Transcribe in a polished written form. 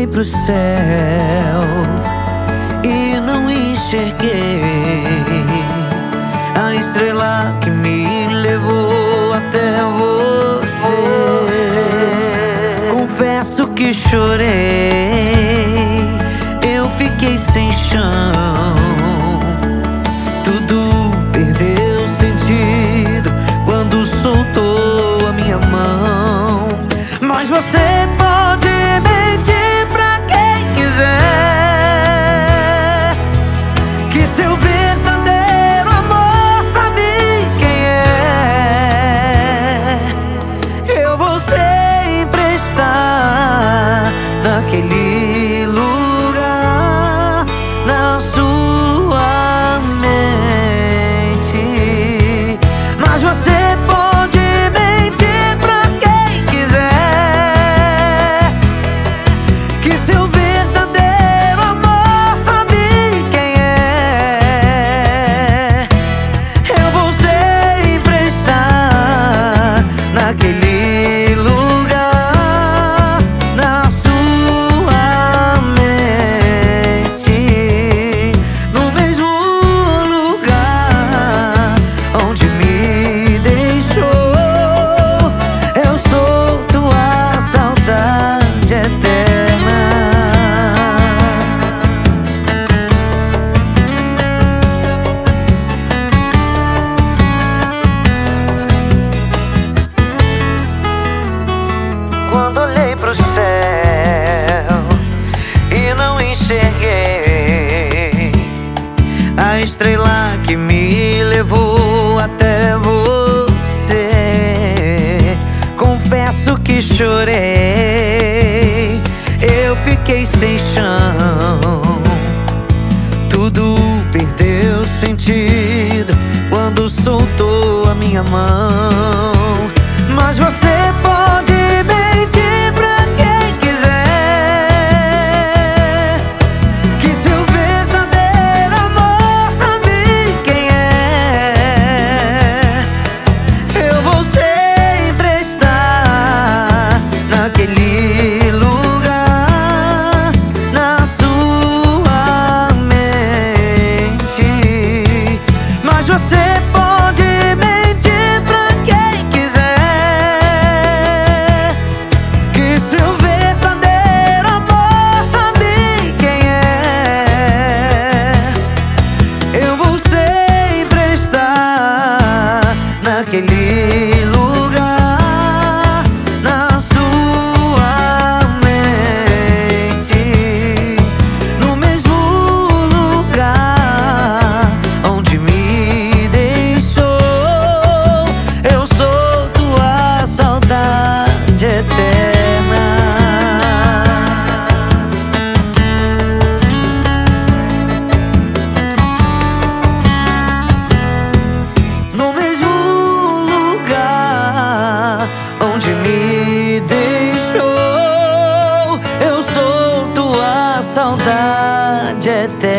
olhei pro céu e não enxerguei a estrela que me levou até você. Confesso que chorei, eu fiquei sem chão. Tudo perdeu sentido quando soltou a minha mão. Mas você pode mentir pra quem quiser que seu verdadeiro amor sabe quem é. Eu vou sempre estar naquele lugar, na sua mente. Mas você pode mentir pra quem quiser que seu verdadeiro amor sabe quem é. Eu vou sempre estar naquele lugar, na sua mente, no mesmo lugar onde me deixou. Eu sou tua saudade eterna. Quando olhei pro céu e não enxerguei a estrela que me levou até você. Confesso que chorei, eu fiquei sem chão. Tudo perdeu sentido quando soltou a minha mão. Mas você pode mentir pra quem quiser que seu verdadeiro amor sabe quem é. Eu vou sempre estar naquele lugar, na sua mente. Mas você pode mentir pra quem quiser que seu verdadeiro amor sabe quem é. Eu vou sempre estar naquele lugar, na sua mente, no mesmo lugar onde me deixou. Eu sou tua saudade eterna. No mesmo lugar onde me deixou. Eu sou tua saudade eterna.